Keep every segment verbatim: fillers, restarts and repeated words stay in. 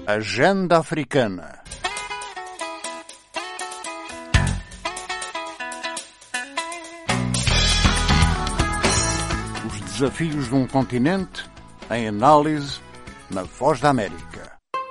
Agenda Africana. Os desafios de um continente em análise na Voz da América.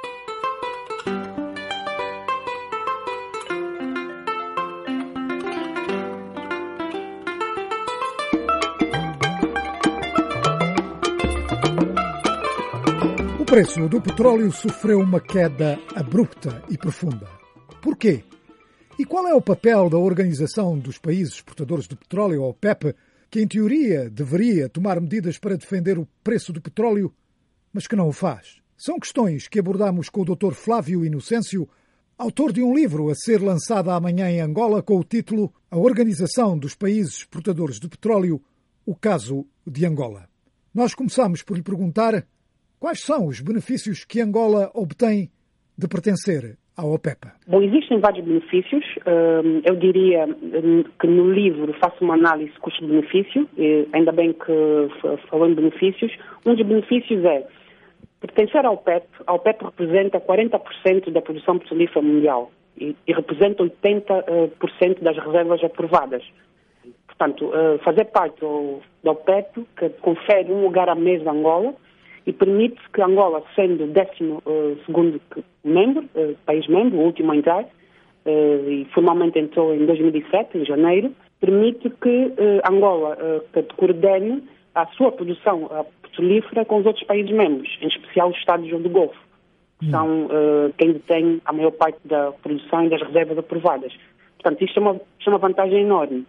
O preço do petróleo sofreu uma queda abrupta e profunda. Porquê? E qual é o papel da Organização dos Países Exportadores de Petróleo, a OPEP, que em teoria deveria tomar medidas para defender o preço do petróleo, mas que não o faz? São questões que abordamos com o doutor Flávio Inocêncio, autor de um livro a ser lançado amanhã em Angola com o título A Organização dos Países Exportadores de Petróleo, o caso de Angola. Nós começamos por lhe perguntar quais são os benefícios que Angola obtém de pertencer à OPEP. Bom, existem vários benefícios. Eu diria que no livro faço uma análise custo-benefício, ainda bem que falou em benefícios. Um dos benefícios é pertencer à OPEP. A OPEP representa quarenta por cento da produção petrolífera mundial e, e representa oitenta por cento das reservas aprovadas. Portanto, fazer parte da OPEP, que confere um lugar à mesa a Angola, e permite que Angola, sendo o décimo uh, segundo membro, uh, país membro, o último a entrar, uh, e formalmente entrou em dois mil e sete, em janeiro, permite que uh, Angola uh, coordene a sua produção uh, petrolífera com os outros países membros, em especial os Estados do Golfo, que hum. são uh, quem detém a maior parte da produção e das reservas aprovadas. Portanto, isto é uma, isto é uma vantagem enorme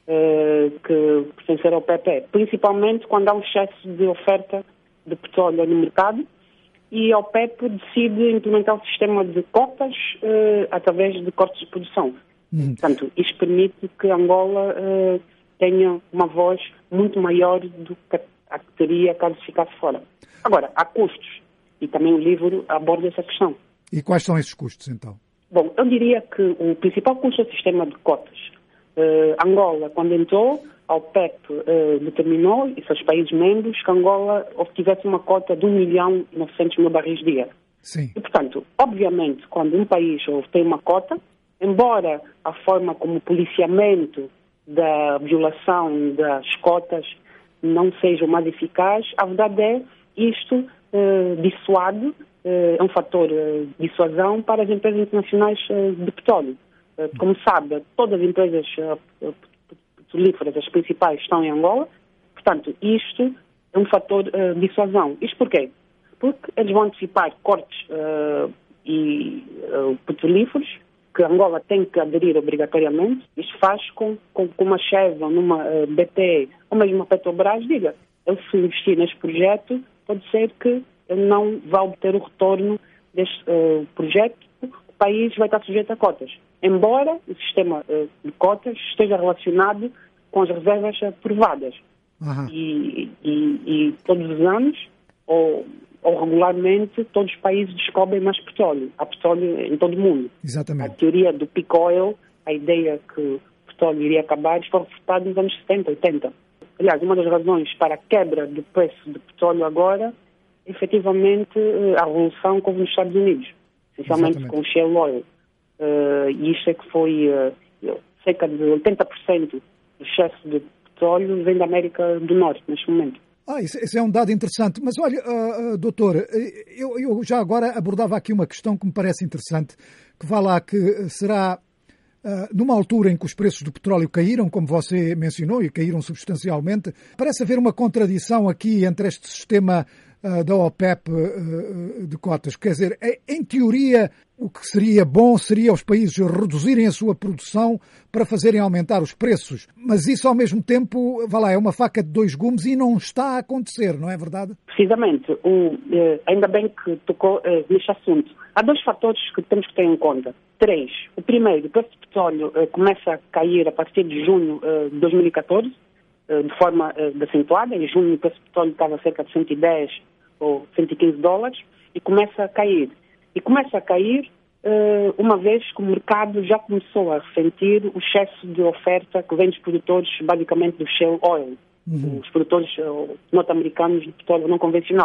uh, que pertencer ao P P, principalmente quando há um excesso de oferta de petróleo no mercado, e a OPEP decide implementar um sistema de cotas uh, através de cortes de produção. Uhum. Portanto, isto permite que Angola uh, tenha uma voz muito maior do que a que teria caso ficasse fora. Agora, há custos, e também o livro aborda essa questão. E quais são esses custos, então? Bom, eu diria que o principal custo é o sistema de cotas. Uh, Angola, quando entrou, a OPEP uh, determinou, e seus países membros, que Angola obtivesse uma cota de um milhão e novecentos mil barris dia. Sim. E, portanto, obviamente, quando um país tem uma cota, embora a forma como o policiamento da violação das cotas não seja o mais eficaz, a verdade é isto uh, dissuade, uh, é um fator uh, de dissuasão para as empresas internacionais uh, de petróleo. Uh, como sabe, todas as empresas uh, petrolíferas, as principais, estão em Angola. Portanto, isto é um fator uh, de dissuasão. Isto porquê? Porque eles vão antecipar cortes uh, e, uh, petrolíferos que Angola tem que aderir obrigatoriamente. Isto faz com, com, com uma Chevron, numa uh, B P ou mesmo uma Petrobras, diga, ele se investir neste projeto, pode ser que ele não vá obter o retorno deste uh, projeto, o país vai estar sujeito a cotas. Embora o sistema uh, de cotas esteja relacionado com as reservas aprovadas. Uhum. E, e, e todos os anos, ou, ou regularmente, todos os países descobrem mais petróleo. Há petróleo em todo o mundo. Exatamente. A teoria do peak oil, a ideia que o petróleo iria acabar, foi refutada nos anos setenta, oitenta. Aliás, uma das razões para a quebra do preço do petróleo agora é, efetivamente, a revolução que houve nos Estados Unidos, essencialmente Exatamente. Com o shale oil. Uh, e isto é que foi uh, cerca de oitenta por cento do excesso de petróleo vem da América do Norte neste momento. Ah, isso, isso é um dado interessante. Mas olha, uh, uh, doutor, eu, eu já agora abordava aqui uma questão que me parece interessante, que vá lá que será uh, numa altura em que os preços do petróleo caíram, como você mencionou, e caíram substancialmente. Parece haver uma contradição aqui entre este sistema uh, da OPEP uh, de cotas. Quer dizer, em teoria, o que seria bom seria os países reduzirem a sua produção para fazerem aumentar os preços. Mas isso, ao mesmo tempo, vá lá, é uma faca de dois gumes e não está a acontecer, não é verdade? Precisamente. O, eh, ainda bem que tocou eh, neste assunto. Há dois fatores que temos que ter em conta. Três. O primeiro, o preço de petróleo eh, começa a cair a partir de junho eh, de dois mil e catorze, eh, de forma eh, acentuada. Em junho o preço de petróleo estava cerca de cento e dez ou cento e quinze dólares e começa a cair. E começa a cair uh, uma vez que o mercado já começou a ressentir o excesso de oferta que vem dos produtores, basicamente do shale oil, uhum. os produtores uh, norte-americanos de petróleo não convencional.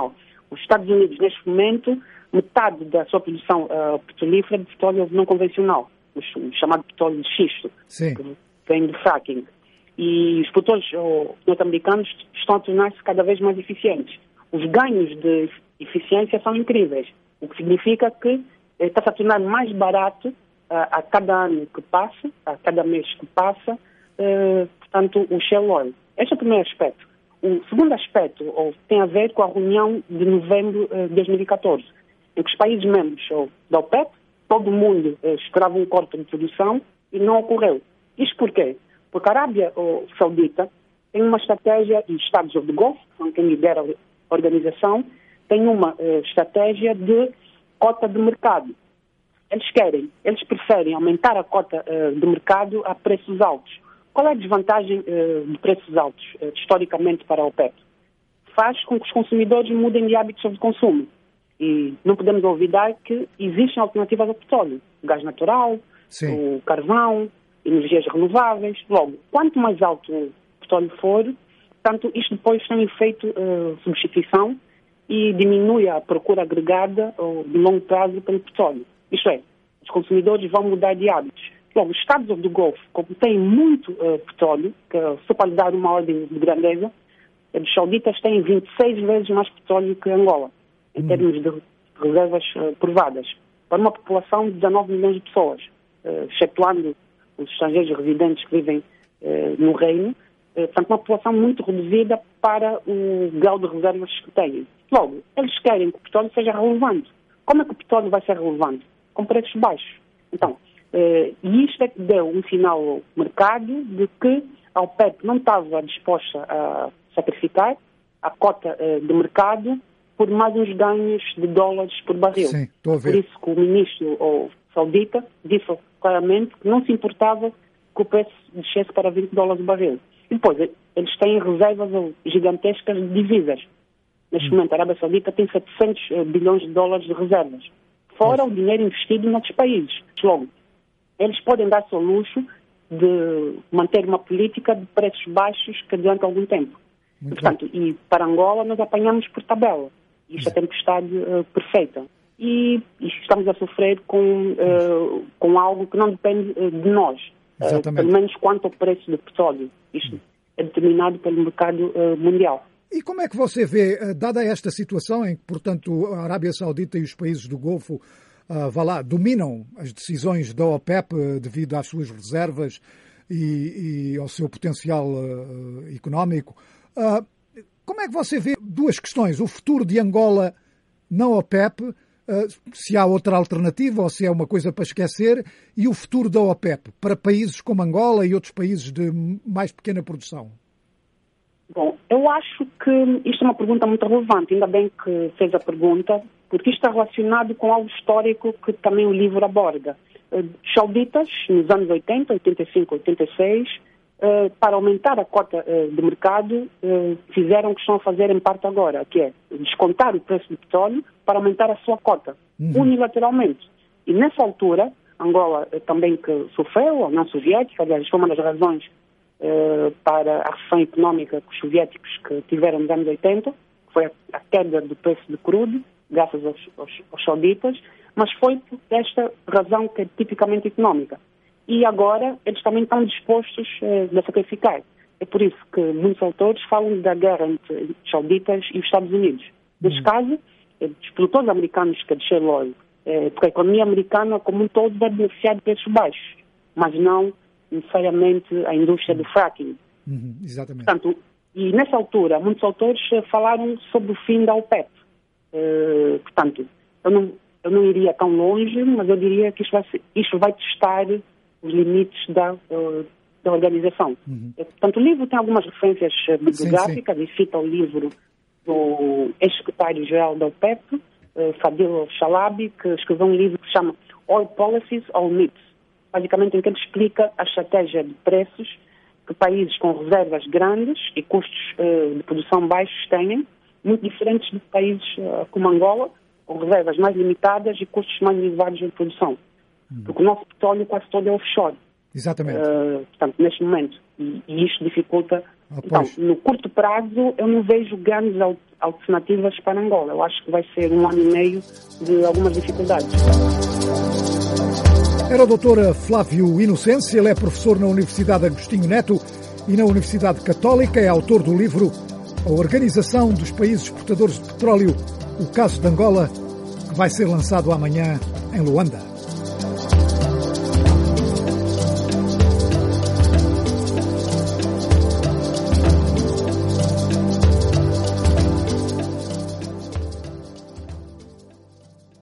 Os Estados Unidos, neste momento, metade da sua produção uh, petrolífera de petróleo não convencional, o chamado petróleo de xisto, Sim. que vem do fracking. E os produtores uh, norte-americanos estão a tornar-se cada vez mais eficientes. Os ganhos de eficiência são incríveis, o que significa que eh, está-se a tornar mais barato uh, a cada ano que passa, a cada mês que passa, uh, portanto, o shale oil. Este é o primeiro aspecto. O segundo aspecto ou, tem a ver com a reunião de novembro de dois mil e catorze, em que os países membros ou, da OPEP, todo mundo eh, esperava um corte de produção e não ocorreu. Isto porquê? Porque a Arábia ou, Saudita tem uma estratégia, e Estados of the Gulf, são quem lidera a organização, tem uma eh, estratégia de cota de mercado. Eles querem, eles preferem aumentar a cota eh, de mercado a preços altos. Qual é a desvantagem uh, de preços altos, uh, historicamente, para a OPEP? Faz com que os consumidores mudem de hábitos de consumo. E não podemos olvidar que existem alternativas ao petróleo. O gás natural, Sim. o carvão, energias renováveis. Logo, quanto mais alto o petróleo for, tanto isto depois tem um efeito uh, substituição e diminui a procura agregada uh, de longo prazo pelo petróleo. Isto é, os consumidores vão mudar de hábitos. Bom, os Estados do Golfo, como têm muito uh, petróleo, que, só para lhe dar uma ordem de grandeza, os sauditas têm vinte e seis vezes mais petróleo que Angola, em hum. termos de reservas uh, provadas, para uma população de dezanove milhões de pessoas, uh, excetuando os estrangeiros residentes que vivem uh, no reino, uh, portanto, uma população muito reduzida para o grau de reservas que têm. Logo, eles querem que o petróleo seja relevante. Como é que o petróleo vai ser relevante? Com preços baixos. Então, Uh, e isto é que deu um sinal ao mercado de que a OPEP não estava disposta a sacrificar a cota uh, de mercado por mais uns ganhos de dólares por barril. Sim, estou a ver. Por isso que o ministro ou, saudita disse claramente que não se importava que o preço descesse para vinte dólares por barril. E depois, eles têm reservas gigantescas de divisas. Neste hum. momento, a Arábia Saudita tem setecentos bilhões de dólares de reservas. Fora Nossa. o dinheiro investido noutros países. Logo, eles podem dar-se ao luxo de manter uma política de preços baixos que durante algum tempo. E, portanto, e para Angola nós apanhamos por tabela. Isto é a tempestade uh, perfeita. E, e estamos a sofrer com, uh, com algo que não depende uh, de nós. Uh, pelo menos quanto ao preço do petróleo. Isto é determinado pelo mercado uh, mundial. E como é que você vê, dada esta situação em que, portanto, a Arábia Saudita e os países do Golfo Uh, vá lá, dominam as decisões da OPEP uh, devido às suas reservas e, e ao seu potencial uh, económico. Uh, como é que você vê duas questões? O futuro de Angola na OPEP, uh, se há outra alternativa ou se é uma coisa para esquecer, e o futuro da OPEP para países como Angola e outros países de mais pequena produção? Bom, eu acho que isto é uma pergunta muito relevante, ainda bem que fez a pergunta, porque isto está relacionado com algo histórico que também o livro aborda. Os sauditas, nos anos oitenta, oitenta e cinco, oitenta e seis, para aumentar a cota de mercado, fizeram o que estão a fazer em parte agora, que é descontar o preço do petróleo para aumentar a sua cota, uhum. unilateralmente. E nessa altura, Angola também que sofreu, a União Soviética, aliás, foi uma das razões Uh, para a recessão económica que os soviéticos que tiveram nos anos oitenta, que foi a, a queda do preço do crudo, graças aos, aos, aos sauditas, mas foi por esta razão que é tipicamente económica. E agora eles também estão dispostos uh, a sacrificar. É por isso que muitos autores falam da guerra entre os sauditas e os Estados Unidos. Neste uhum. caso, os produtores americanos que shale oil, uh, porque a economia americana como um todo vai beneficiar de preços baixos, mas não necessariamente a indústria do fracking. Uhum, exatamente. Portanto, e nessa altura, muitos autores falaram sobre o fim da OPEP. Uh, portanto, eu não, eu não iria tão longe, mas eu diria que isto vai, ser, isto vai testar os limites da, uh, da organização. Uhum. Portanto, o livro tem algumas referências bibliográficas, e cita o livro do ex-secretário-geral da OPEP, uh, Fadil Chalabi, que escreveu um livro que se chama Oil Policies, All Myths, basicamente em que ele explica a estratégia de preços que países com reservas grandes e custos uh, de produção baixos têm, muito diferentes de países uh, como Angola, com reservas mais limitadas e custos mais elevados de produção. Hum. Porque o nosso petróleo quase todo é offshore. Exatamente. Uh, portanto, neste momento. E, e isto dificulta Ah, então, no curto prazo, eu não vejo grandes alternativas para Angola. Eu acho que vai ser um ano e meio de algumas dificuldades. Era o doutor Flávio Inocêncio, ele é professor na Universidade Agostinho Neto e na Universidade Católica, é autor do livro A Organização dos Países Exportadores de Petróleo, o caso de Angola, que vai ser lançado amanhã em Luanda.